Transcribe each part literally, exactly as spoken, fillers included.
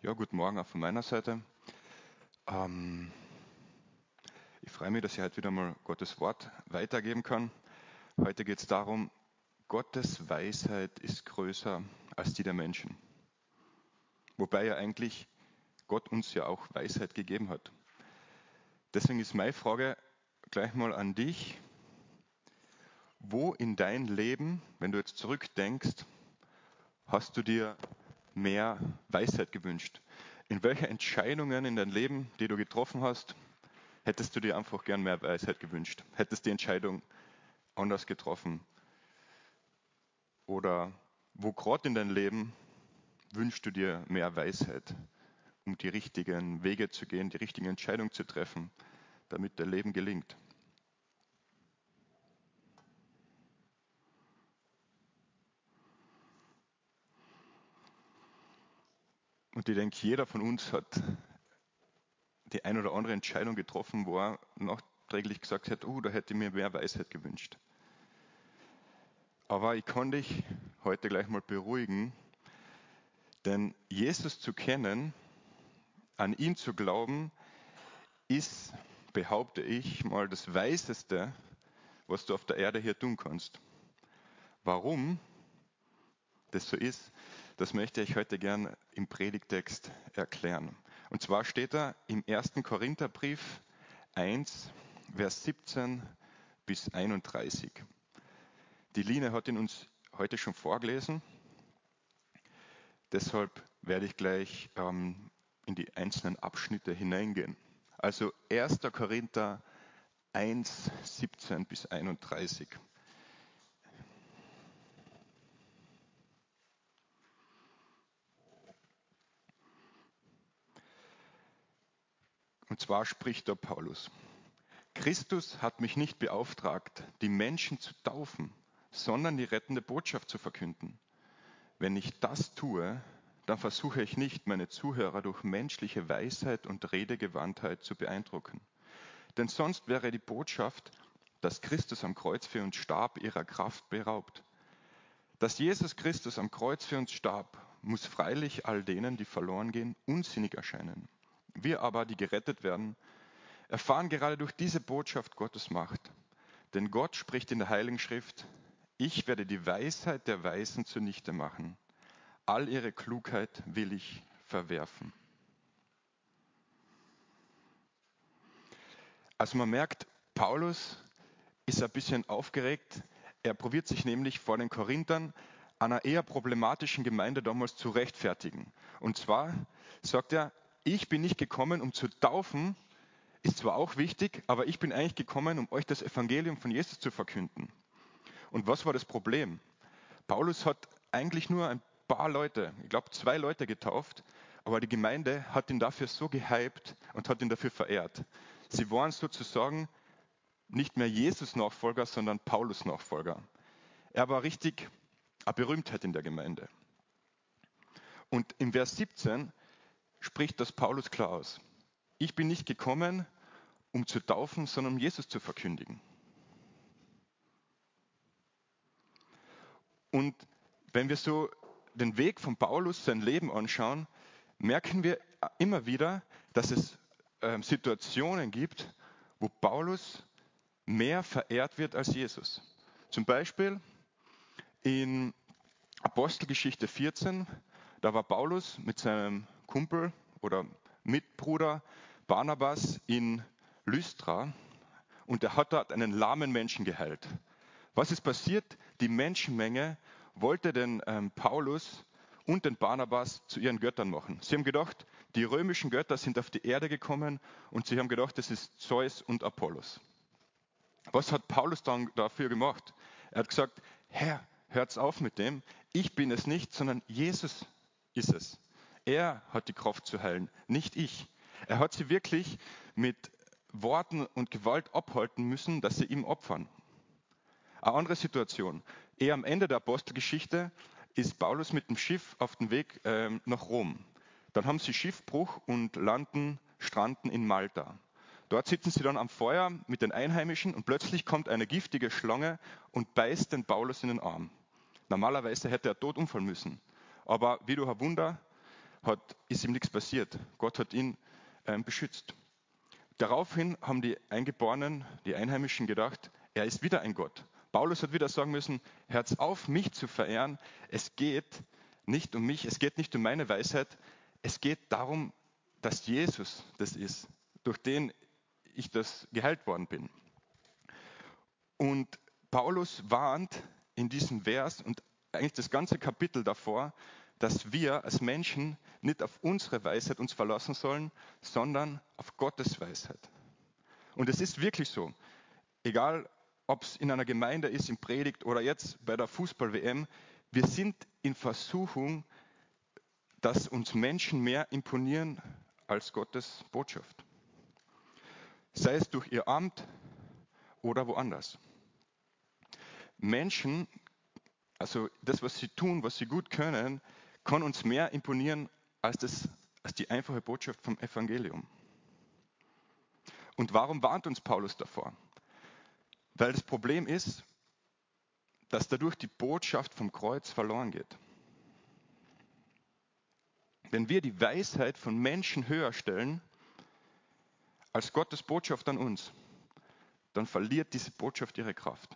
Ja, guten Morgen auch von meiner Seite. Ähm, ich freue mich, dass ich heute wieder mal Gottes Wort weitergeben kann. Heute geht es darum, Gottes Weisheit ist größer als die der Menschen. Wobei ja eigentlich Gott uns ja auch Weisheit gegeben hat. Deswegen ist meine Frage gleich mal an dich. Wo in dein Leben, wenn du jetzt zurückdenkst, hast du dir mehr Weisheit gewünscht? In welche Entscheidungen in deinem Leben, die du getroffen hast, hättest du dir einfach gern mehr Weisheit gewünscht? Hättest die Entscheidung anders getroffen? Oder wo gerade in deinem Leben wünschst du dir mehr Weisheit, um die richtigen Wege zu gehen, die richtigen Entscheidungen zu treffen, damit dein Leben gelingt? Und ich denke, jeder von uns hat die ein oder andere Entscheidung getroffen, wo er nachträglich gesagt hat, oh, da hätte ich mir mehr Weisheit gewünscht. Aber ich kann dich heute gleich mal beruhigen, denn Jesus zu kennen, an ihn zu glauben, ist, behaupte ich mal, das Weiseste, was du auf der Erde hier tun kannst. Warum das so ist, das möchte ich heute gern im Predigtext erklären. Und zwar steht da im ersten Korintherbrief eins, Vers siebzehn bis einunddreißig. Die Line hat ihn uns heute schon vorgelesen, deshalb werde ich gleich ähm, in die einzelnen Abschnitte hineingehen. Also erster Korinther eins, siebzehn bis einunddreißig. Und zwar spricht der Paulus: Christus hat mich nicht beauftragt, die Menschen zu taufen, sondern die rettende Botschaft zu verkünden. Wenn ich das tue, dann versuche ich nicht, meine Zuhörer durch menschliche Weisheit und Redegewandtheit zu beeindrucken. Denn sonst wäre die Botschaft, dass Christus am Kreuz für uns starb, ihrer Kraft beraubt. Dass Jesus Christus am Kreuz für uns starb, muss freilich all denen, die verloren gehen, unsinnig erscheinen. Wir aber, die gerettet werden, erfahren gerade durch diese Botschaft Gottes Macht. Denn Gott spricht in der Heiligen Schrift: Ich werde die Weisheit der Weisen zunichte machen. All ihre Klugheit will ich verwerfen. Also man merkt, Paulus ist ein bisschen aufgeregt. Er probiert sich nämlich vor den Korinthern, einer eher problematischen Gemeinde damals zu rechtfertigen. Und zwar sagt er: Ich bin nicht gekommen, um zu taufen, ist zwar auch wichtig, aber ich bin eigentlich gekommen, um euch das Evangelium von Jesus zu verkünden. Und was war das Problem? Paulus hat eigentlich nur ein paar Leute, ich glaube zwei Leute getauft, aber die Gemeinde hat ihn dafür so gehypt und hat ihn dafür verehrt. Sie waren sozusagen nicht mehr Jesus-Nachfolger, sondern Paulus-Nachfolger. Er war richtig eine Berühmtheit in der Gemeinde. Und im Vers siebzehn spricht das Paulus klar aus: Ich bin nicht gekommen, um zu taufen, sondern um Jesus zu verkündigen. Und wenn wir so den Weg von Paulus, sein Leben anschauen, merken wir immer wieder, dass es äh, Situationen gibt, wo Paulus mehr verehrt wird als Jesus. Zum Beispiel in Apostelgeschichte vierzehn, da war Paulus mit seinem Kumpel oder Mitbruder Barnabas in Lystra und er hat dort einen lahmen Menschen geheilt. Was ist passiert? Die Menschenmenge wollte den ähm, Paulus und den Barnabas zu ihren Göttern machen. Sie haben gedacht, die römischen Götter sind auf die Erde gekommen und sie haben gedacht, das ist Zeus und Apollos. Was hat Paulus dann dafür gemacht? Er hat gesagt: Herr, hört's auf mit dem. Ich bin es nicht, sondern Jesus ist es. Er hat die Kraft zu heilen, nicht ich. Er hat sie wirklich mit Worten und Gewalt abhalten müssen, dass sie ihm opfern. Eine andere Situation. Eher am Ende der Apostelgeschichte ist Paulus mit dem Schiff auf dem Weg ähm, nach Rom. Dann haben sie Schiffbruch und landen, stranden in Malta. Dort sitzen sie dann am Feuer mit den Einheimischen und plötzlich kommt eine giftige Schlange und beißt den Paulus in den Arm. Normalerweise hätte er tot umfallen müssen. Aber wie durch ein Wunder hat, ist ihm nichts passiert. Gott hat ihn ähm, beschützt. Daraufhin haben die Eingeborenen, die Einheimischen gedacht, er ist wieder ein Gott. Paulus hat wieder sagen müssen, hört auf, mich zu verehren. Es geht nicht um mich, es geht nicht um meine Weisheit. Es geht darum, dass Jesus das ist, durch den ich das geheilt worden bin. Und Paulus warnt in diesem Vers und eigentlich das ganze Kapitel davor, dass wir als Menschen nicht auf unsere Weisheit uns verlassen sollen, sondern auf Gottes Weisheit. Und es ist wirklich so, egal ob es in einer Gemeinde ist, in Predigt oder jetzt bei der Fußball-W M, wir sind in Versuchung, dass uns Menschen mehr imponieren als Gottes Botschaft. Sei es durch ihr Amt oder woanders. Menschen, also das, was sie tun, was sie gut können, kann uns mehr imponieren als, das, als die einfache Botschaft vom Evangelium. Und warum warnt uns Paulus davor? Weil das Problem ist, dass dadurch die Botschaft vom Kreuz verloren geht. Wenn wir die Weisheit von Menschen höher stellen als Gottes Botschaft an uns, dann verliert diese Botschaft ihre Kraft.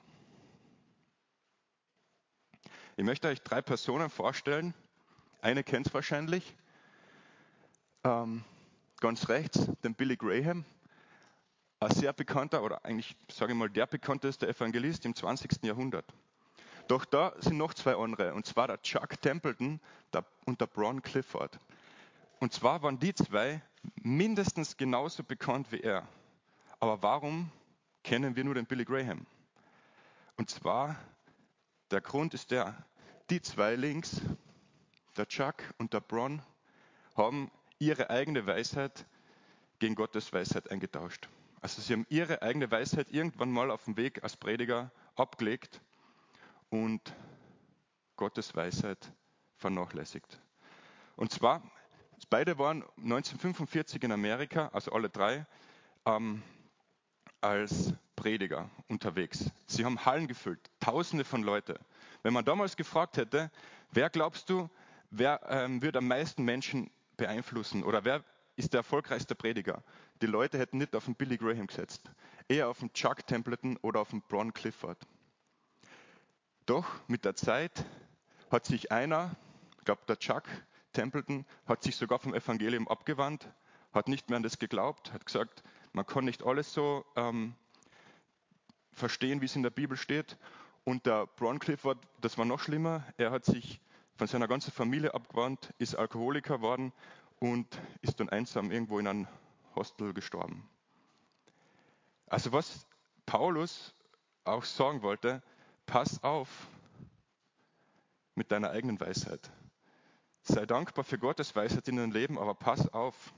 Ich möchte euch drei Personen vorstellen. Eine kennt es wahrscheinlich. Ähm, ganz rechts, den Billy Graham. Ein sehr bekannter, oder eigentlich sage ich mal der bekannteste Evangelist im zwanzigsten Jahrhundert. Doch da sind noch zwei andere, und zwar der Chuck Templeton und der Bron Clifford. Und zwar waren die zwei mindestens genauso bekannt wie er. Aber warum kennen wir nur den Billy Graham? Und zwar, der Grund ist der, die zwei links, der Chuck und der Bron, haben ihre eigene Weisheit gegen Gottes Weisheit eingetauscht. Also sie haben ihre eigene Weisheit irgendwann mal auf dem Weg als Prediger abgelegt und Gottes Weisheit vernachlässigt. Und zwar, beide waren neunzehnhundertfünfundvierzig in Amerika, also alle drei, ähm, als Prediger unterwegs. Sie haben Hallen gefüllt, Tausende von Leuten. Wenn man damals gefragt hätte, wer glaubst du, wer ähm, wird am meisten Menschen beeinflussen oder wer ist der erfolgreichste Prediger? Die Leute hätten nicht auf den Billy Graham gesetzt, eher auf den Chuck Templeton oder auf den Bron Clifford. Doch mit der Zeit hat sich einer, ich glaube der Chuck Templeton, hat sich sogar vom Evangelium abgewandt, hat nicht mehr an das geglaubt, hat gesagt, man kann nicht alles so ähm, verstehen, wie es in der Bibel steht. Und der Bron Clifford, das war noch schlimmer, er hat sich von seiner ganzen Familie abgewandt, ist Alkoholiker geworden und ist dann einsam irgendwo in einem Hostel gestorben. Also was Paulus auch sagen wollte, pass auf mit deiner eigenen Weisheit. Sei dankbar für Gottes Weisheit in deinem Leben, aber pass auf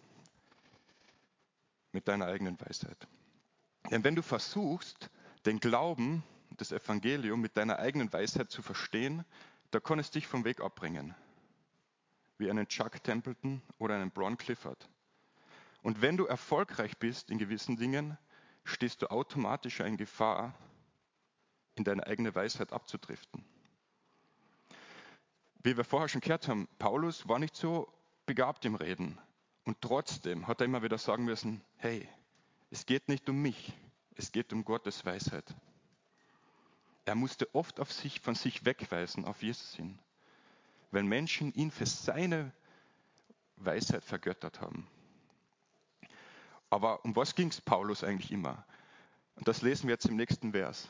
mit deiner eigenen Weisheit. Denn wenn du versuchst, den Glauben, das Evangelium mit deiner eigenen Weisheit zu verstehen, da kann es dich vom Weg abbringen. Wie einen Chuck Templeton oder einen Bron Clifford. Und wenn du erfolgreich bist in gewissen Dingen, stehst du automatisch in Gefahr, in deine eigene Weisheit abzudriften. Wie wir vorher schon gehört haben, Paulus war nicht so begabt im Reden. Und trotzdem hat er immer wieder sagen müssen, hey, es geht nicht um mich, es geht um Gottes Weisheit. Er musste oft auf sich, von sich wegweisen, auf Jesus hin, weil Menschen ihn für seine Weisheit vergöttert haben. Aber um was ging es Paulus eigentlich immer? Und das lesen wir jetzt im nächsten Vers.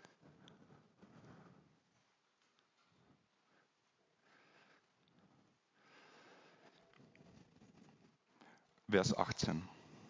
Vers achtzehn.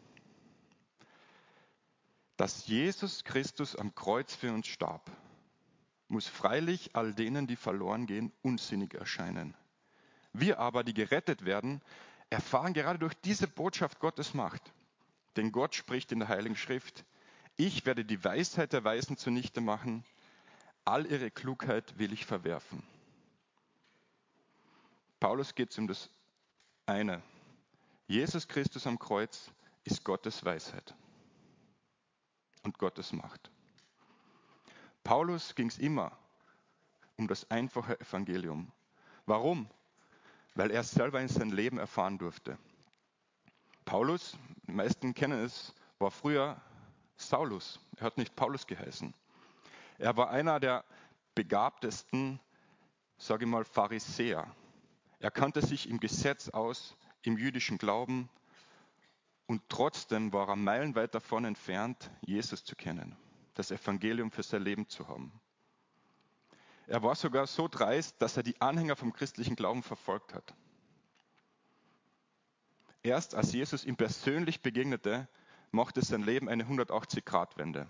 Dass Jesus Christus am Kreuz für uns starb, muss freilich all denen, die verloren gehen, unsinnig erscheinen. Wir aber, die gerettet werden, erfahren gerade durch diese Botschaft Gottes Macht. Denn Gott spricht in der Heiligen Schrift, ich werde die Weisheit der Weisen zunichte machen, all ihre Klugheit will ich verwerfen. Paulus geht es um das eine. Jesus Christus am Kreuz ist Gottes Weisheit und Gottes Macht. Paulus ging es immer um das einfache Evangelium. Warum? weil er es selber in seinem Leben erfahren durfte. Paulus, die meisten kennen es, war früher Saulus. Er hat nicht Paulus geheißen. Er war einer der begabtesten, sage ich mal, Pharisäer. Er kannte sich im Gesetz aus, im jüdischen Glauben, und trotzdem war er meilenweit davon entfernt, Jesus zu kennen, das Evangelium für sein Leben zu haben. Er war sogar so dreist, dass er die Anhänger vom christlichen Glauben verfolgt hat. Erst als Jesus ihm persönlich begegnete, machte sein Leben eine hundertachtzig-Grad-Wende.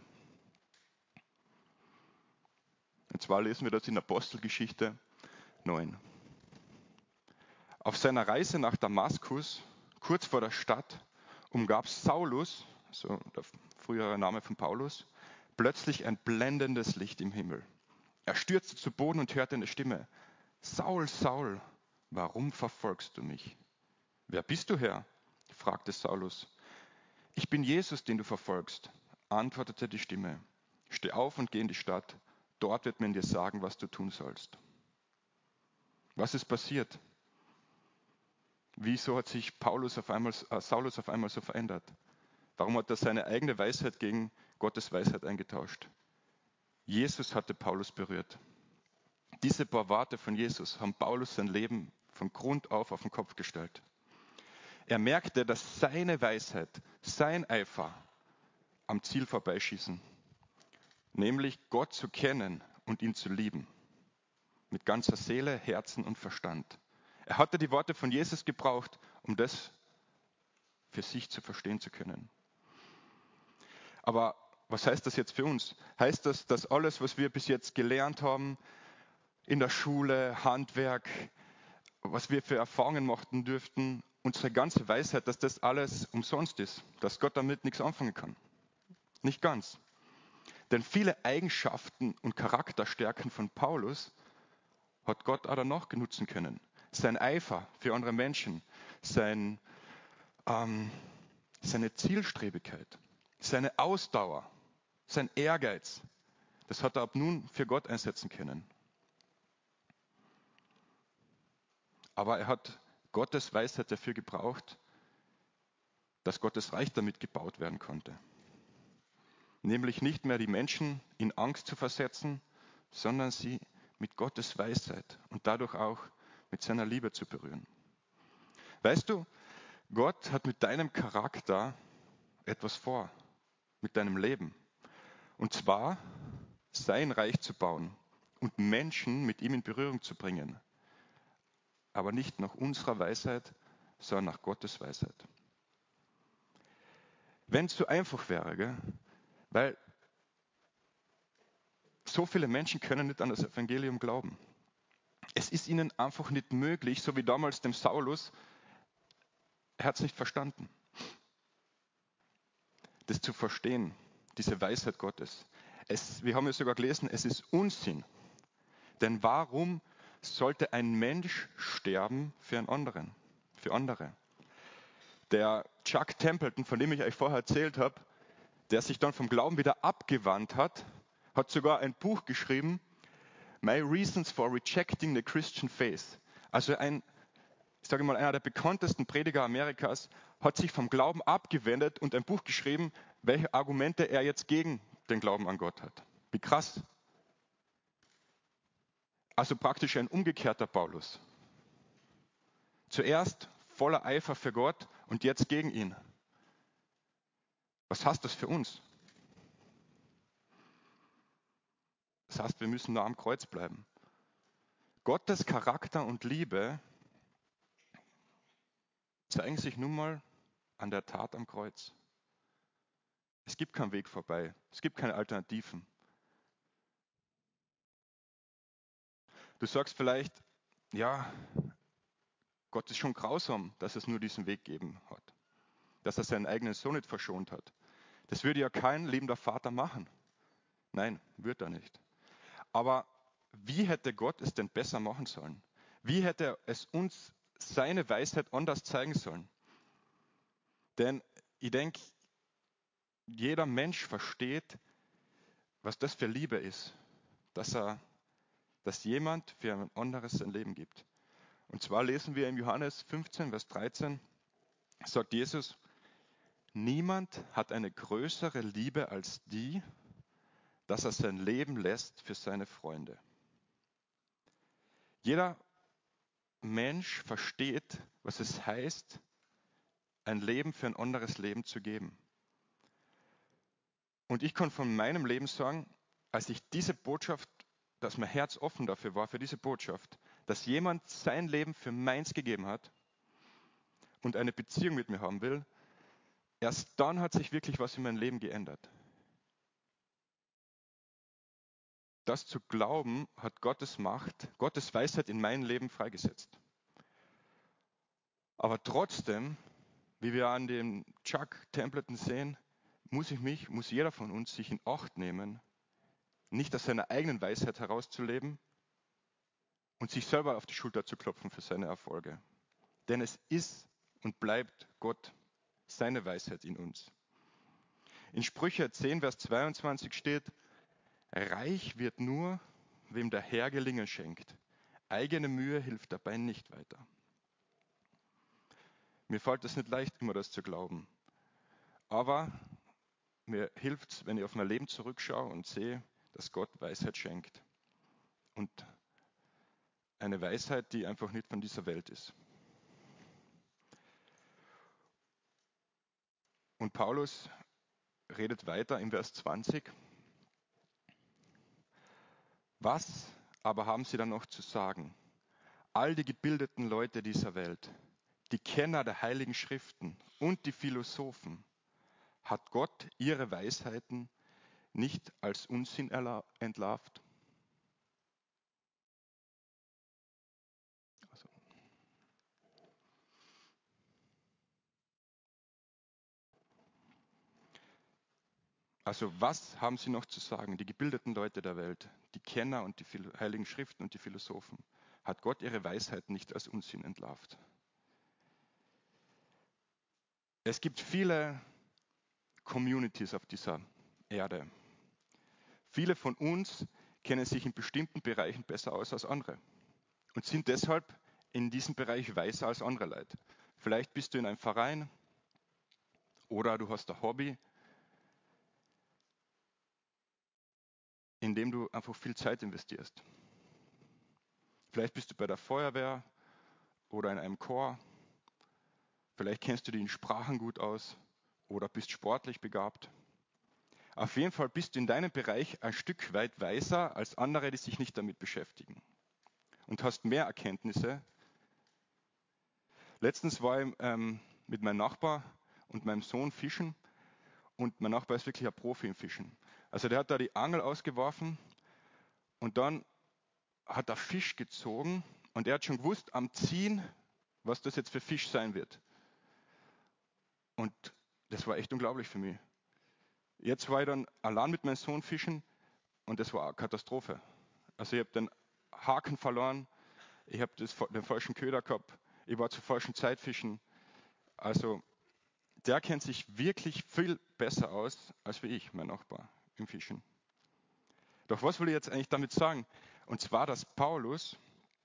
Und zwar lesen wir das in Apostelgeschichte neun. Auf seiner Reise nach Damaskus, kurz vor der Stadt, umgab Saulus, so der frühere Name von Paulus, plötzlich ein blendendes Licht im Himmel. Er stürzte zu Boden und hörte eine Stimme: Saul, Saul, warum verfolgst du mich? Wer bist du, Herr? Fragte Saulus. Ich bin Jesus, den du verfolgst, antwortete die Stimme. Steh auf und geh in die Stadt, dort wird man dir sagen, was du tun sollst. Was ist passiert? Wieso hat sich Paulus auf einmal, äh, Saulus auf einmal so verändert? Warum hat er seine eigene Weisheit gegen Gottes Weisheit eingetauscht? Jesus hatte Paulus berührt. Diese paar Worte von Jesus haben Paulus sein Leben von Grund auf auf den Kopf gestellt. Er merkte, dass seine Weisheit, sein Eifer am Ziel vorbeischießen, nämlich Gott zu kennen und ihn zu lieben, mit ganzer Seele, Herzen und Verstand. Er hatte die Worte von Jesus gebraucht, um das für sich zu verstehen zu können. Aber was heißt das jetzt für uns? Heißt das, dass alles, was wir bis jetzt gelernt haben, in der Schule, Handwerk, was wir für Erfahrungen machen dürften, unsere ganze Weisheit, dass das alles umsonst ist, dass Gott damit nichts anfangen kann? Nicht ganz. Denn viele Eigenschaften und Charakterstärken von Paulus hat Gott auch danach nutzen können. Sein Eifer für andere Menschen, sein, ähm, seine Zielstrebigkeit, seine Ausdauer, sein Ehrgeiz, das hat er ab nun für Gott einsetzen können. Aber er hat Gottes Weisheit dafür gebraucht, dass Gottes Reich damit gebaut werden konnte. Nämlich nicht mehr die Menschen in Angst zu versetzen, sondern sie mit Gottes Weisheit und dadurch auch mit seiner Liebe zu berühren. Weißt du, Gott hat mit deinem Charakter etwas vor, mit deinem Leben. Und zwar sein Reich zu bauen und Menschen mit ihm in Berührung zu bringen. Aber nicht nach unserer Weisheit, sondern nach Gottes Weisheit. Wenn es so einfach wäre, gell? Weil so viele Menschen können nicht an das Evangelium glauben. Es ist ihnen einfach nicht möglich, so wie damals dem Saulus, er hat es nicht verstanden. Das zu verstehen, diese Weisheit Gottes. Es, wir haben ja sogar gelesen, es ist Unsinn. Denn warum sollte ein Mensch sterben für einen anderen, für andere? Der Chuck Templeton, von dem ich euch vorher erzählt habe, der sich dann vom Glauben wieder abgewandt hat, hat sogar ein Buch geschrieben, My Reasons for Rejecting the Christian Faith. Also ein, ich sage mal, einer der bekanntesten Prediger Amerikas hat sich vom Glauben abgewendet und ein Buch geschrieben, welche Argumente er jetzt gegen den Glauben an Gott hat. Wie krass. Also praktisch ein umgekehrter Paulus. Zuerst voller Eifer für Gott und jetzt gegen ihn. Was heißt das für uns? Das heißt, wir müssen nah am Kreuz bleiben. Gottes Charakter und Liebe zeigen sich nun mal an der Tat am Kreuz. Es gibt keinen Weg vorbei. Es gibt keine Alternativen. Du sagst vielleicht, ja, Gott ist schon grausam, dass es nur diesen Weg gegeben hat. Dass er seinen eigenen Sohn nicht verschont hat. Das würde ja kein liebender Vater machen. Nein, würde er nicht. Aber wie hätte Gott es denn besser machen sollen? Wie hätte es uns seine Weisheit anders zeigen sollen? Denn ich denke, jeder Mensch versteht, was das für Liebe ist, dass er, dass jemand für ein anderes sein Leben gibt. Und zwar lesen wir im Johannes fünfzehn, Vers dreizehn, sagt Jesus, niemand hat eine größere Liebe als die, dass er sein Leben lässt für seine Freunde. Jeder Mensch versteht, was es heißt, ein Leben für ein anderes Leben zu geben. Und ich kann von meinem Leben sagen, als ich diese Botschaft, dass mein Herz offen dafür war, für diese Botschaft, dass jemand sein Leben für meins gegeben hat und eine Beziehung mit mir haben will, erst dann hat sich wirklich was in meinem Leben geändert. Das zu glauben, hat Gottes Macht, Gottes Weisheit in mein Leben freigesetzt. Aber trotzdem, wie wir an dem Chuck Templeton sehen, muss ich mich, muss jeder von uns sich in Acht nehmen, nicht aus seiner eigenen Weisheit herauszuleben und sich selber auf die Schulter zu klopfen für seine Erfolge. Denn es ist und bleibt Gott, seine Weisheit in uns. In Sprüche zehn, Vers zweiundzwanzig steht, reich wird nur, wem der Herr Gelingen schenkt. Eigene Mühe hilft dabei nicht weiter. Mir fällt es nicht leicht, immer das zu glauben. Aber mir hilft es, wenn ich auf mein Leben zurückschaue und sehe, dass Gott Weisheit schenkt. Und eine Weisheit, die einfach nicht von dieser Welt ist. Und Paulus redet weiter im Vers zwanzig. Was aber haben sie dann noch zu sagen? All die gebildeten Leute dieser Welt, die Kenner der Heiligen Schriften und die Philosophen, hat Gott ihre Weisheiten nicht als Unsinn entlarvt? Also, also was haben sie noch zu sagen? Die gebildeten Leute der Welt, die Kenner und die Heiligen Schriften und die Philosophen, hat Gott ihre Weisheiten nicht als Unsinn entlarvt? Es gibt viele Communities auf dieser Erde. Viele von uns kennen sich in bestimmten Bereichen besser aus als andere und sind deshalb in diesem Bereich weiser als andere Leute. Vielleicht bist du in einem Verein oder du hast ein Hobby, in dem du einfach viel Zeit investierst. Vielleicht bist du bei der Feuerwehr oder in einem Chor. Vielleicht kennst du dich in Sprachen gut aus oder bist sportlich begabt. Auf jeden Fall bist du in deinem Bereich ein Stück weit weiser als andere, die sich nicht damit beschäftigen. Und hast mehr Erkenntnisse. Letztens war ich ähm, mit meinem Nachbar und meinem Sohn fischen und mein Nachbar ist wirklich ein Profi im Fischen. Also der hat da die Angel ausgeworfen und dann hat er Fisch gezogen und er hat schon gewusst am Ziehen, was das jetzt für Fisch sein wird. Und das war echt unglaublich für mich. Jetzt war ich dann allein mit meinem Sohn fischen und das war eine Katastrophe. Also ich habe den Haken verloren, ich habe den falschen Köder gehabt, ich war zur falschen Zeit fischen. Also der kennt sich wirklich viel besser aus als wie ich, mein Nachbar, im Fischen. Doch was will ich jetzt eigentlich damit sagen? Und zwar, dass Paulus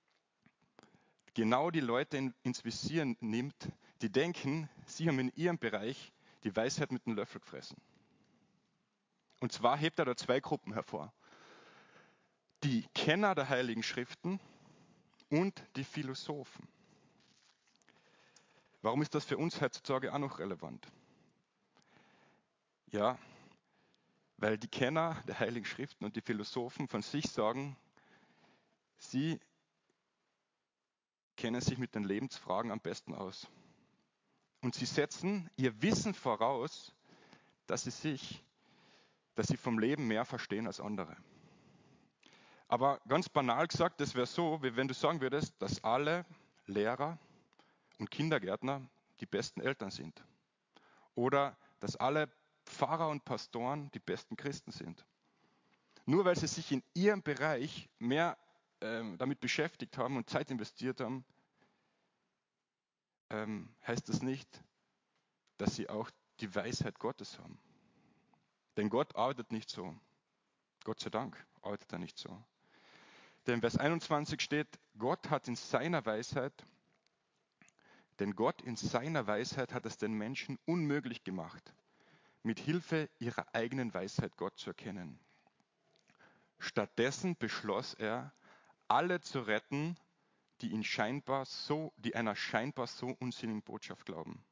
genau die Leute ins Visier nimmt, die denken, sie haben in ihrem Bereich die Weisheit mit dem Löffel gefressen. Und zwar hebt er da zwei Gruppen hervor. Die Kenner der Heiligen Schriften und die Philosophen. Warum ist das für uns heutzutage auch noch relevant? Ja, weil die Kenner der Heiligen Schriften und die Philosophen von sich sagen, sie kennen sich mit den Lebensfragen am besten aus. Und sie setzen ihr Wissen voraus, dass sie sich, dass sie vom Leben mehr verstehen als andere. Aber ganz banal gesagt, das wäre so, wie wenn du sagen würdest, dass alle Lehrer und Kindergärtner die besten Eltern sind. Oder dass alle Pfarrer und Pastoren die besten Christen sind. Nur weil sie sich in ihrem Bereich mehr ähm, damit beschäftigt haben und Zeit investiert haben, ähm, heißt das nicht, dass sie auch die Weisheit Gottes haben. Denn Gott arbeitet nicht so. Gott sei Dank arbeitet er nicht so. Denn in Vers einundzwanzig steht, Gott hat in seiner Weisheit, denn Gott in seiner Weisheit hat es den Menschen unmöglich gemacht, mit Hilfe ihrer eigenen Weisheit Gott zu erkennen. Stattdessen beschloss er, alle zu retten, die ihn scheinbar so, die einer scheinbar so unsinnigen Botschaft glauben.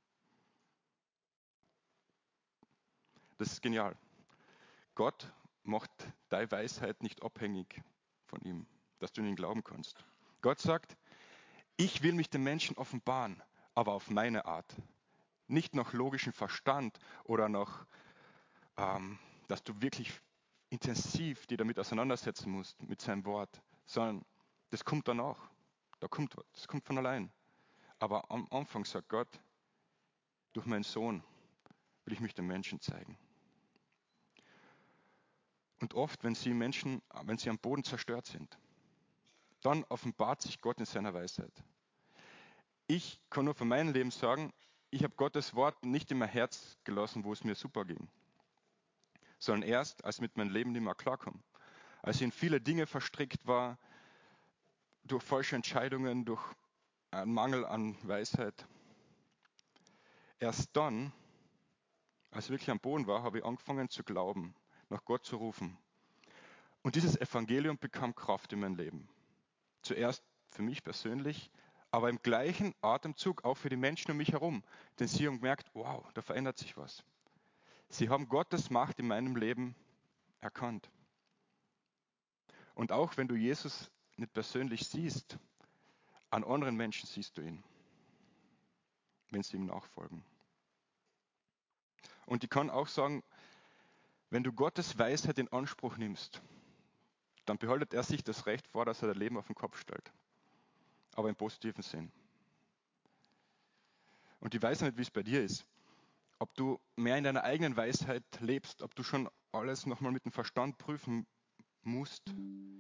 Das ist genial. Gott macht deine Weisheit nicht abhängig von ihm, dass du in ihn glauben kannst. Gott sagt, ich will mich den Menschen offenbaren, aber auf meine Art. Nicht nach logischem Verstand oder nach, ähm, dass du wirklich intensiv dich damit auseinandersetzen musst, mit seinem Wort, sondern das kommt danach. Da kommt was, das kommt von allein. Aber am Anfang sagt Gott, durch meinen Sohn will ich mich den Menschen zeigen. Und oft, wenn sie Menschen, wenn sie am Boden zerstört sind, dann offenbart sich Gott in seiner Weisheit. Ich kann nur von meinem Leben sagen, ich habe Gottes Wort nicht in mein Herz gelassen, wo es mir super ging, sondern erst, als mit meinem Leben nicht mehr klarkam. Als ich in viele Dinge verstrickt war, durch falsche Entscheidungen, durch einen Mangel an Weisheit. Erst dann, als ich wirklich am Boden war, habe ich angefangen zu glauben, nach Gott zu rufen. Und dieses Evangelium bekam Kraft in mein Leben. Zuerst für mich persönlich, aber im gleichen Atemzug auch für die Menschen um mich herum. Denn sie haben gemerkt, wow, da verändert sich was. Sie haben Gottes Macht in meinem Leben erkannt. Und auch wenn du Jesus nicht persönlich siehst, an anderen Menschen siehst du ihn, wenn sie ihm nachfolgen. Und ich kann auch sagen, wenn du Gottes Weisheit in Anspruch nimmst, dann behaltet er sich das Recht vor, dass er dein Leben auf den Kopf stellt. Aber im positiven Sinn. Und ich weiß nicht, wie es bei dir ist. Ob du mehr in deiner eigenen Weisheit lebst, ob du schon alles nochmal mit dem Verstand prüfen musst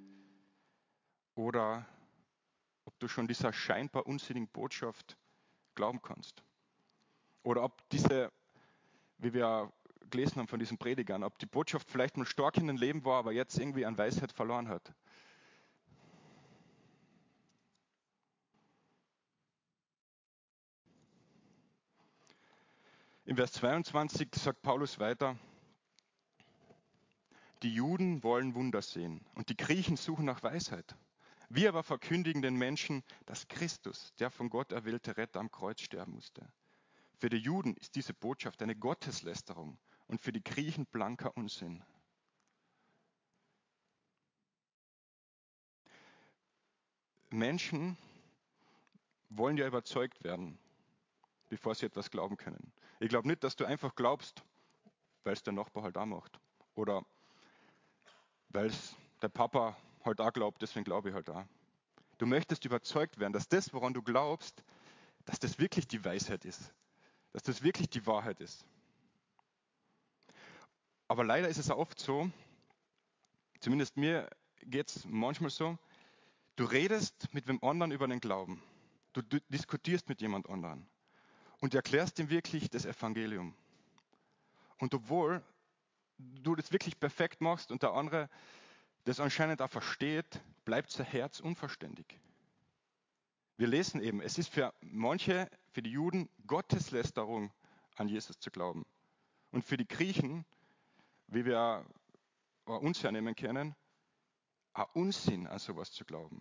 oder ob du schon dieser scheinbar unsinnigen Botschaft glauben kannst. Oder ob diese, wie wir gelesen haben von diesen Predigern, ob die Botschaft vielleicht mal stark in deinem Leben war, aber jetzt irgendwie an Weisheit verloren hat. Im Vers zweiundzwanzig sagt Paulus weiter, die Juden wollen Wunder sehen und die Griechen suchen nach Weisheit. Wir aber verkündigen den Menschen, dass Christus, der von Gott erwählte Retter, am Kreuz sterben musste. Für die Juden ist diese Botschaft eine Gotteslästerung und für die Griechen blanker Unsinn. Menschen wollen ja überzeugt werden, bevor sie etwas glauben können. Ich glaube nicht, dass du einfach glaubst, weil es der Nachbar halt auch macht. Oder weil es der Papa halt auch glaubt, deswegen glaube ich halt auch. Du möchtest überzeugt werden, dass das, woran du glaubst, dass das wirklich die Weisheit ist. Dass das wirklich die Wahrheit ist. Aber leider ist es auch oft so, zumindest mir geht es manchmal so, du redest mit wem anderen über den Glauben. Du, du diskutierst mit jemand anderen und erklärst ihm wirklich das Evangelium. Und obwohl du das wirklich perfekt machst und der andere das anscheinend auch versteht, bleibt sein Herz unverständig. Wir lesen eben, es ist für manche, für die Juden, Gotteslästerung, an Jesus zu glauben. Und für die Griechen, wie wir uns hernehmen können, ein Unsinn, an sowas zu glauben.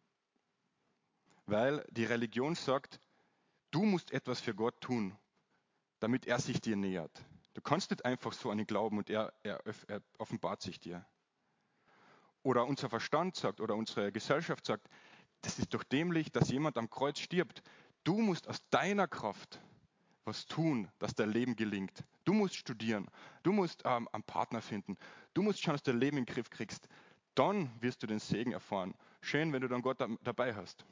Weil die Religion sagt, du musst etwas für Gott tun, damit er sich dir nähert. Du kannst nicht einfach so an ihn glauben und er, er, er offenbart sich dir. Oder unser Verstand sagt oder unsere Gesellschaft sagt, das ist doch dämlich, dass jemand am Kreuz stirbt. Du musst aus deiner Kraft was tun, dass dein Leben gelingt. Du musst studieren, du musst ähm, einen Partner finden, du musst schauen, dass du dein Leben in den Griff kriegst. Dann wirst du den Segen erfahren. Schön, wenn du dann Gott da, dabei hast.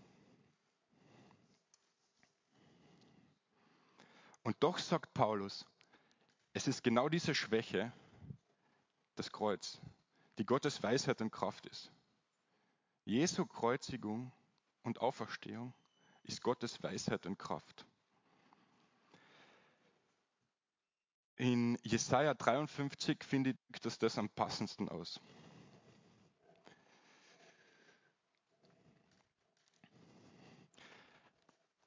Und doch sagt Paulus, es ist genau diese Schwäche, das Kreuz, die Gottes Weisheit und Kraft ist. Jesu Kreuzigung und Auferstehung ist Gottes Weisheit und Kraft. In Jesaja dreiundfünfzig finde ich das, das am passendsten aus.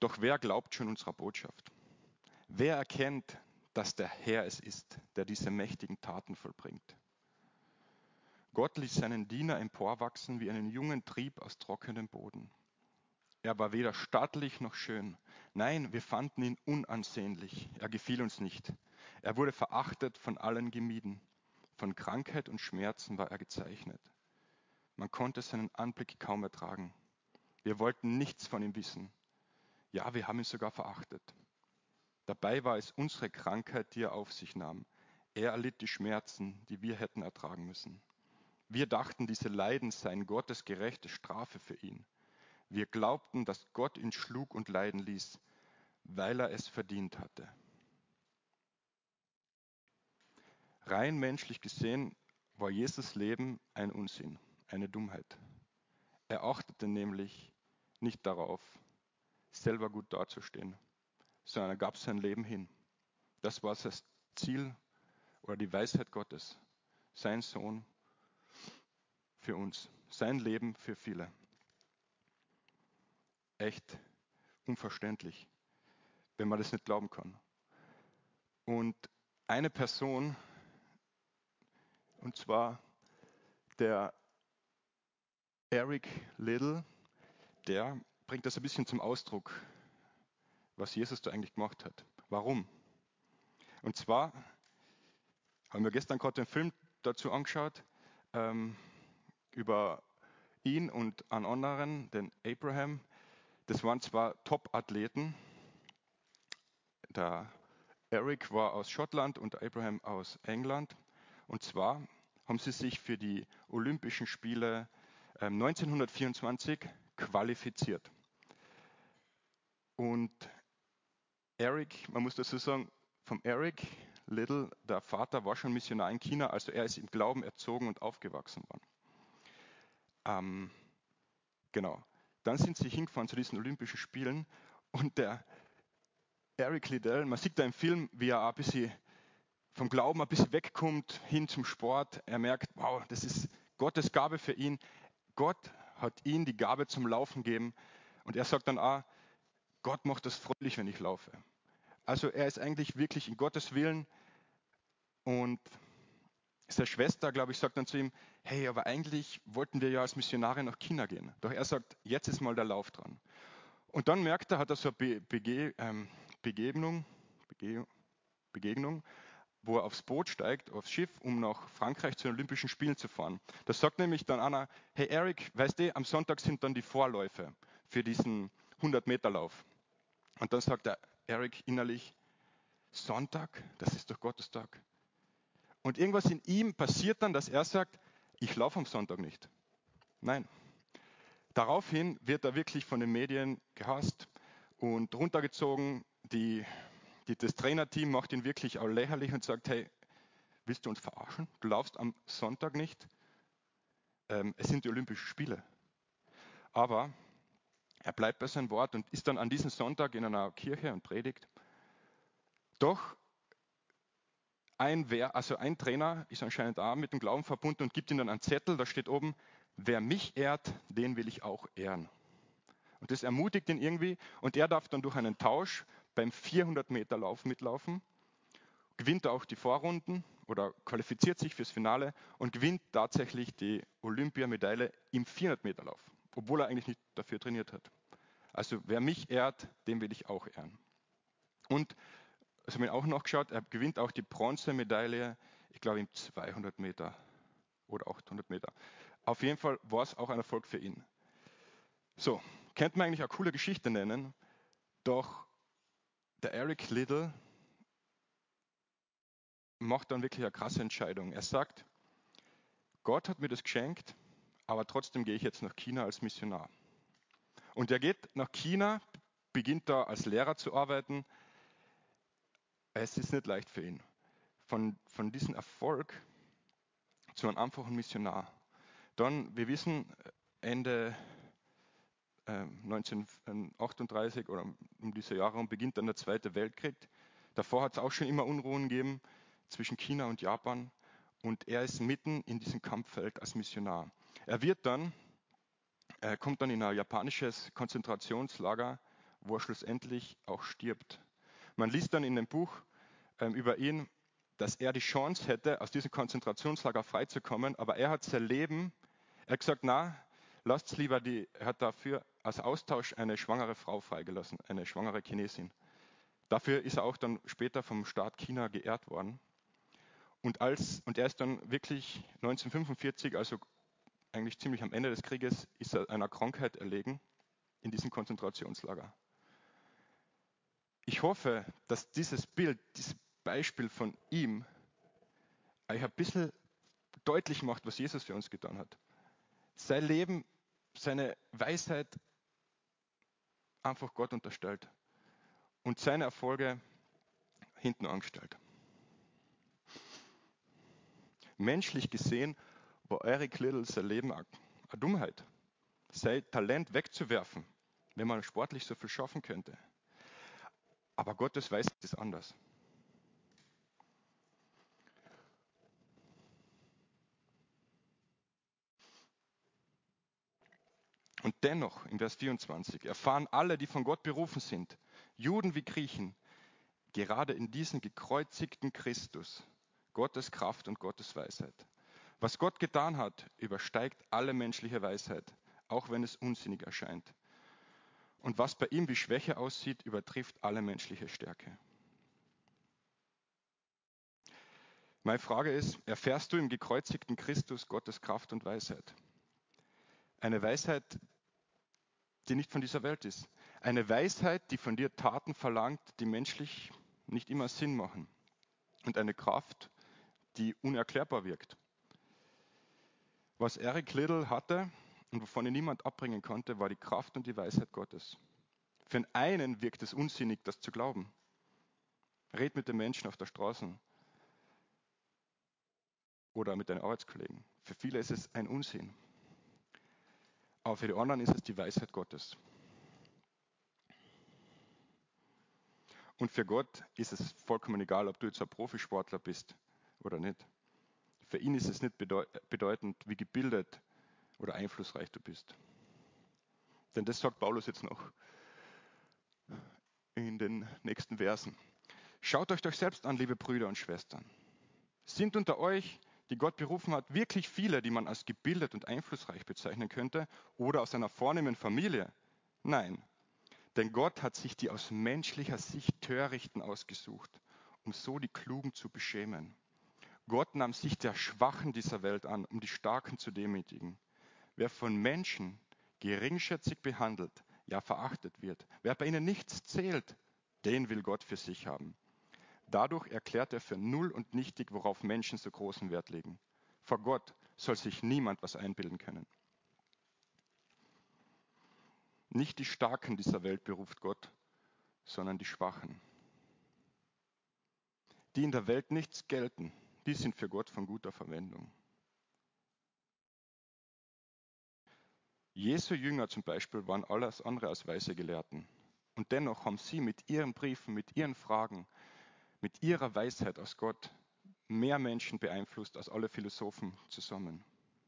Doch wer glaubt schon unserer Botschaft? Wer erkennt, dass der Herr es ist, der diese mächtigen Taten vollbringt? Gott ließ seinen Diener emporwachsen wie einen jungen Trieb aus trockenem Boden. Er war weder stattlich noch schön. Nein, wir fanden ihn unansehnlich. Er gefiel uns nicht. Er wurde verachtet, von allen gemieden. Von Krankheit und Schmerzen war er gezeichnet. Man konnte seinen Anblick kaum ertragen. Wir wollten nichts von ihm wissen. Ja, wir haben ihn sogar verachtet. Dabei war es unsere Krankheit, die er auf sich nahm. Er erlitt die Schmerzen, die wir hätten ertragen müssen. Wir dachten, diese Leiden seien Gottes gerechte Strafe für ihn. Wir glaubten, dass Gott ihn schlug und leiden ließ, weil er es verdient hatte. Rein menschlich gesehen war Jesus Leben ein Unsinn, eine Dummheit. Er achtete nämlich nicht darauf, selber gut dazustehen, sondern er gab sein Leben hin. Das war das Ziel oder die Weisheit Gottes. Sein Sohn für uns, sein Leben für viele. Echt unverständlich, wenn man das nicht glauben kann. Und eine Person, und zwar der Eric Liddell, der bringt das ein bisschen zum Ausdruck, was Jesus da eigentlich gemacht hat. Warum? Und zwar haben wir gestern gerade den Film dazu angeschaut, ähm, über ihn und einen anderen, den Abraham. Das waren zwar Top-Athleten. Der Eric war aus Schottland und Abraham aus England. Und zwar haben sie sich für die Olympischen Spiele ähm, neunzehnhundertvierundzwanzig qualifiziert. Und Eric, man muss dazu sagen, vom Eric Liddell, der Vater war schon Missionar in China, also er ist im Glauben erzogen und aufgewachsen worden. Ähm, genau. Dann sind sie hingefahren zu diesen Olympischen Spielen und der Eric Liddell, man sieht da im Film, wie er ein bisschen vom Glauben ein bisschen wegkommt, hin zum Sport. Er merkt, wow, das ist Gottes Gabe für ihn. Gott hat ihm die Gabe zum Laufen gegeben. Und er sagt dann auch, Gott macht das fröhlich, wenn ich laufe. Also er ist eigentlich wirklich in Gottes Willen. Und seine Schwester, glaube ich, sagt dann zu ihm, hey, aber eigentlich wollten wir ja als Missionare nach China gehen. Doch er sagt, jetzt ist mal der Lauf dran. Und dann merkt er, hat er so eine Be Bege ähm, Begegnung, Bege Begegnung, wo er aufs Boot steigt, aufs Schiff, um nach Frankreich zu den Olympischen Spielen zu fahren. Da sagt nämlich dann einer, hey Eric, weißt du, am Sonntag sind dann die Vorläufe für diesen hundert-Meter-Lauf. Und dann sagt der Eric innerlich, Sonntag, das ist doch Gottes Tag. Und irgendwas in ihm passiert dann, dass er sagt, ich laufe am Sonntag nicht. Nein. Daraufhin wird er wirklich von den Medien gehasst und runtergezogen. Die, die, das Trainerteam macht ihn wirklich auch lächerlich und sagt, hey, willst du uns verarschen? Du laufst am Sonntag nicht. Ähm, es sind die Olympischen Spiele. Aber er bleibt bei seinem Wort und ist dann an diesem Sonntag in einer Kirche und predigt. Doch ein, also ein Trainer ist anscheinend auch mit dem Glauben verbunden und gibt ihm dann einen Zettel, da steht oben, wer mich ehrt, den will ich auch ehren. Und das ermutigt ihn irgendwie und er darf dann durch einen Tausch beim vierhundert Meter Lauf mitlaufen, gewinnt auch die Vorrunden oder qualifiziert sich fürs Finale und gewinnt tatsächlich die Olympiamedaille im vierhundert Meter Lauf, obwohl er eigentlich nicht dafür trainiert hat. Also wer mich ehrt, den will ich auch ehren. Und also habe ich auch noch geschaut, er gewinnt auch die Bronzemedaille, ich glaube im zweihundert Meter oder achthundert Meter. Auf jeden Fall war es auch ein Erfolg für ihn. So, könnte man eigentlich eine coole Geschichte nennen, doch der Eric Liddell macht dann wirklich eine krasse Entscheidung. Er sagt, Gott hat mir das geschenkt, aber trotzdem gehe ich jetzt nach China als Missionar. Und er geht nach China, beginnt da als Lehrer zu arbeiten. Es ist nicht leicht für ihn. Von, von diesem Erfolg zu einem einfachen Missionar. Dann, wir wissen, Ende äh, neunzehnhundertachtunddreißig oder um diese Jahre herum beginnt dann der Zweite Weltkrieg. Davor hat es auch schon immer Unruhen gegeben zwischen China und Japan. Und er ist mitten in diesem Kampffeld als Missionar. Er wird dann, er kommt dann in ein japanisches Konzentrationslager wo er schlussendlich auch stirbt. Man liest dann in dem Buch ähm, über ihn, dass er die Chance hätte, aus diesem Konzentrationslager freizukommen, aber er hat sein Leben, er hat gesagt, na, lasst's lieber die, er hat dafür als Austausch eine schwangere Frau freigelassen, eine schwangere Chinesin. Dafür ist er auch dann später vom Staat China geehrt worden. Und, als, und er ist dann wirklich neunzehnhundertfünfundvierzig, also eigentlich ziemlich am Ende des Krieges, ist er einer Krankheit erlegen in diesem Konzentrationslager. Ich hoffe, dass dieses Bild, dieses Beispiel von ihm euch ein bisschen deutlich macht, was Jesus für uns getan hat. Sein Leben, seine Weisheit einfach Gott unterstellt und seine Erfolge hinten angestellt. Menschlich gesehen war Eric Liddell sein Leben eine Dummheit. Sein Talent wegzuwerfen, wenn man sportlich so viel schaffen könnte. Aber Gottes Weisheit ist anders. Und dennoch, in Vers vierundzwanzig, erfahren alle, die von Gott berufen sind, Juden wie Griechen, gerade in diesem gekreuzigten Christus, Gottes Kraft und Gottes Weisheit. Was Gott getan hat, übersteigt alle menschliche Weisheit, auch wenn es unsinnig erscheint. Und was bei ihm wie Schwäche aussieht, übertrifft alle menschliche Stärke. Meine Frage ist, erfährst du im gekreuzigten Christus Gottes Kraft und Weisheit? Eine Weisheit, die nicht von dieser Welt ist. Eine Weisheit, die von dir Taten verlangt, die menschlich nicht immer Sinn machen. Und eine Kraft, die unerklärbar wirkt. Was Eric Liddell hatte und wovon ihn niemand abbringen konnte, war die Kraft und die Weisheit Gottes. Für den einen wirkt es unsinnig, das zu glauben. Red mit den Menschen auf der Straße oder mit deinen Arbeitskollegen. Für viele ist es ein Unsinn. Aber für die anderen ist es die Weisheit Gottes. Und für Gott ist es vollkommen egal, ob du jetzt ein Profisportler bist oder nicht. Für ihn ist es nicht bedeutend, wie gebildet oder einflussreich du bist. Denn das sagt Paulus jetzt noch in den nächsten Versen. Schaut euch doch selbst an, liebe Brüder und Schwestern. Sind unter euch, die Gott berufen hat, wirklich viele, die man als gebildet und einflussreich bezeichnen könnte oder aus einer vornehmen Familie? Nein, denn Gott hat sich die aus menschlicher Sicht Törichten ausgesucht, um so die Klugen zu beschämen. Gott nahm sich der Schwachen dieser Welt an, um die Starken zu demütigen. Wer von Menschen geringschätzig behandelt, ja verachtet wird, wer bei ihnen nichts zählt, den will Gott für sich haben. Dadurch erklärt er für null und nichtig, worauf Menschen so großen Wert legen. Vor Gott soll sich niemand was einbilden können. Nicht die Starken dieser Welt beruft Gott, sondern die Schwachen. Die in der Welt nichts gelten, die sind für Gott von guter Verwendung. Jesu Jünger zum Beispiel waren alles andere als weise Gelehrten. Und dennoch haben sie mit ihren Briefen, mit ihren Fragen, mit ihrer Weisheit aus Gott mehr Menschen beeinflusst als alle Philosophen zusammen.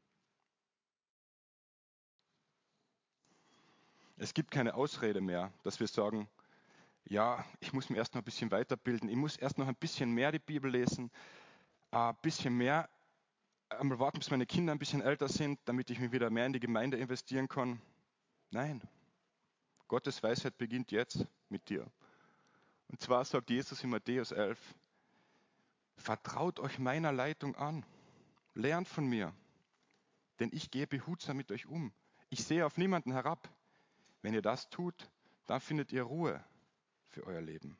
Es gibt keine Ausrede mehr, dass wir sagen, ja, ich muss mich erst noch ein bisschen weiterbilden, ich muss erst noch ein bisschen mehr die Bibel lesen, ein bisschen mehr, einmal warten, bis meine Kinder ein bisschen älter sind, damit ich mich wieder mehr in die Gemeinde investieren kann. Nein, Gottes Weisheit beginnt jetzt mit dir. Und zwar sagt Jesus in Matthäus elf, vertraut euch meiner Leitung an, lernt von mir, denn ich gehe behutsam mit euch um. Ich sehe auf niemanden herab. Wenn ihr das tut, dann findet ihr Ruhe für euer Leben.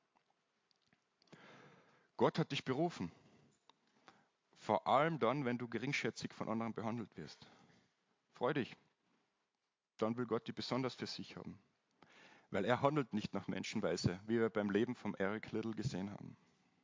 Gott hat dich berufen, vor allem dann, wenn du geringschätzig von anderen behandelt wirst. Freu dich, dann will Gott dich besonders für sich haben, weil er handelt nicht nach Menschenweise, wie wir beim Leben von Eric Liddell gesehen haben.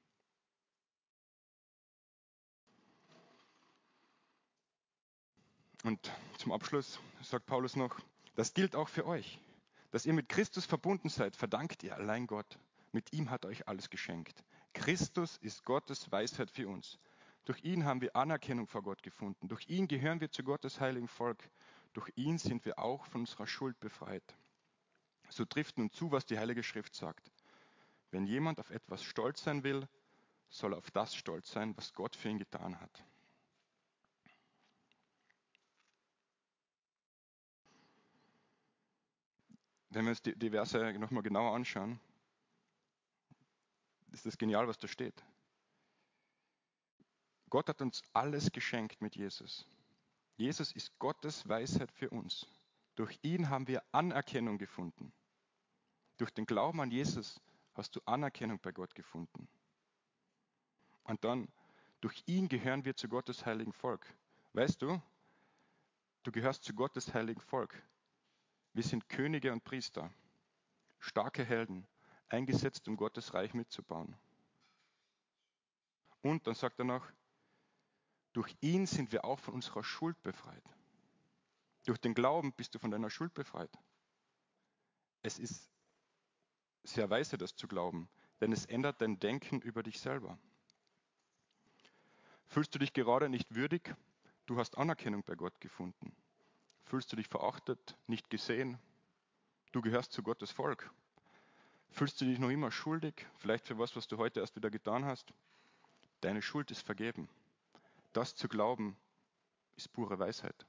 Und zum Abschluss sagt Paulus noch, das gilt auch für euch. Dass ihr mit Christus verbunden seid, verdankt ihr allein Gott. Mit ihm hat euch alles geschenkt. Christus ist Gottes Weisheit für uns. Durch ihn haben wir Anerkennung vor Gott gefunden. Durch ihn gehören wir zu Gottes heiligen Volk. Durch ihn sind wir auch von unserer Schuld befreit. So trifft nun zu, was die Heilige Schrift sagt. Wenn jemand auf etwas stolz sein will, soll er auf das stolz sein, was Gott für ihn getan hat. Wenn wir uns die, die Verse nochmal genauer anschauen, ist das genial, was da steht. Gott hat uns alles geschenkt mit Jesus. Jesus ist Gottes Weisheit für uns. Durch ihn haben wir Anerkennung gefunden. Durch den Glauben an Jesus hast du Anerkennung bei Gott gefunden. Und dann, durch ihn gehören wir zu Gottes heiligen Volk. Weißt du, du gehörst zu Gottes heiligen Volk. Wir sind Könige und Priester, starke Helden, eingesetzt, um Gottes Reich mitzubauen. Und dann sagt er noch, durch ihn sind wir auch von unserer Schuld befreit. Durch den Glauben bist du von deiner Schuld befreit. Es ist sehr weise, das zu glauben, denn es ändert dein Denken über dich selber. Fühlst du dich gerade nicht würdig? Du hast Anerkennung bei Gott gefunden. Fühlst du dich verachtet, nicht gesehen? Du gehörst zu Gottes Volk. Fühlst du dich noch immer schuldig, vielleicht für was, was du heute erst wieder getan hast? Deine Schuld ist vergeben. Das zu glauben, ist pure Weisheit.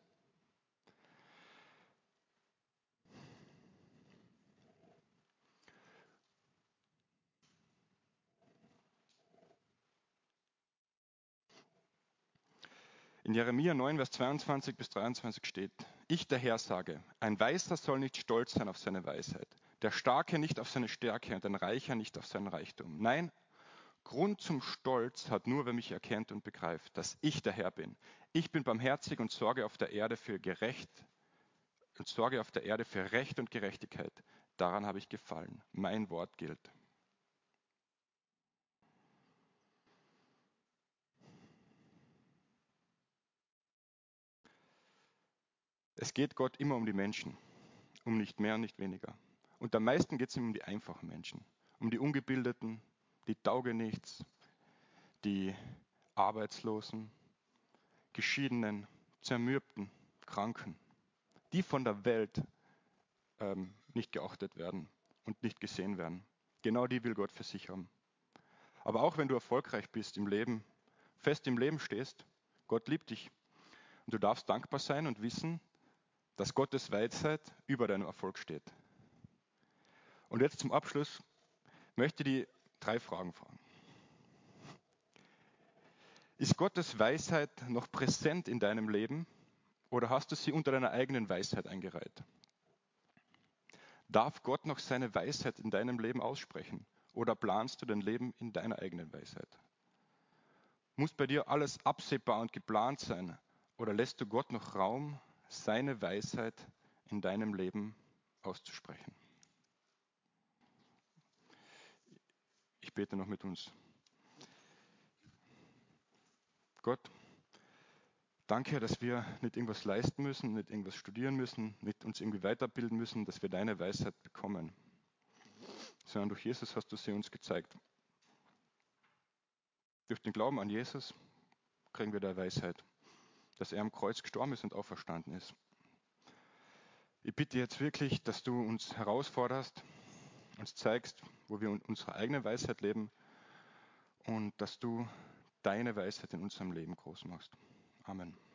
In Jeremia neun, Vers zweiundzwanzig bis dreiundzwanzig steht, ich der Herr sage, ein Weiser soll nicht stolz sein auf seine Weisheit, der Starke nicht auf seine Stärke und ein Reicher nicht auf seinen Reichtum. Nein, Grund zum Stolz hat nur, wer mich erkennt und begreift, dass ich der Herr bin. Ich bin barmherzig und sorge auf der Erde für gerecht und sorge auf der Erde für Recht und Gerechtigkeit. Daran habe ich gefallen. Mein Wort gilt. Es geht Gott immer um die Menschen, um nicht mehr und nicht weniger. Und am meisten geht es ihm um die einfachen Menschen, um die Ungebildeten, die Taugenichts, die Arbeitslosen, Geschiedenen, Zermürbten, Kranken, die von der Welt ähm, nicht geachtet werden und nicht gesehen werden. Genau die will Gott für sich haben. Aber auch wenn du erfolgreich bist im Leben, fest im Leben stehst, Gott liebt dich. Und du darfst dankbar sein und wissen, dass Gottes Weisheit über deinem Erfolg steht. Und jetzt zum Abschluss möchte ich die drei Fragen fragen. Ist Gottes Weisheit noch präsent in deinem Leben oder hast du sie unter deiner eigenen Weisheit eingereiht? Darf Gott noch seine Weisheit in deinem Leben aussprechen oder planst du dein Leben in deiner eigenen Weisheit? Muss bei dir alles absehbar und geplant sein oder lässt du Gott noch Raum, seine Weisheit in deinem Leben auszusprechen? Ich bete noch mit uns. Gott, danke, dass wir nicht irgendwas leisten müssen, nicht irgendwas studieren müssen, nicht uns irgendwie weiterbilden müssen, dass wir deine Weisheit bekommen. Sondern durch Jesus hast du sie uns gezeigt. Durch den Glauben an Jesus kriegen wir deine Weisheit, dass er am Kreuz gestorben ist und auferstanden ist. Ich bitte jetzt wirklich, dass du uns herausforderst, uns zeigst, wo wir unsere eigene Weisheit leben und dass du deine Weisheit in unserem Leben groß machst. Amen.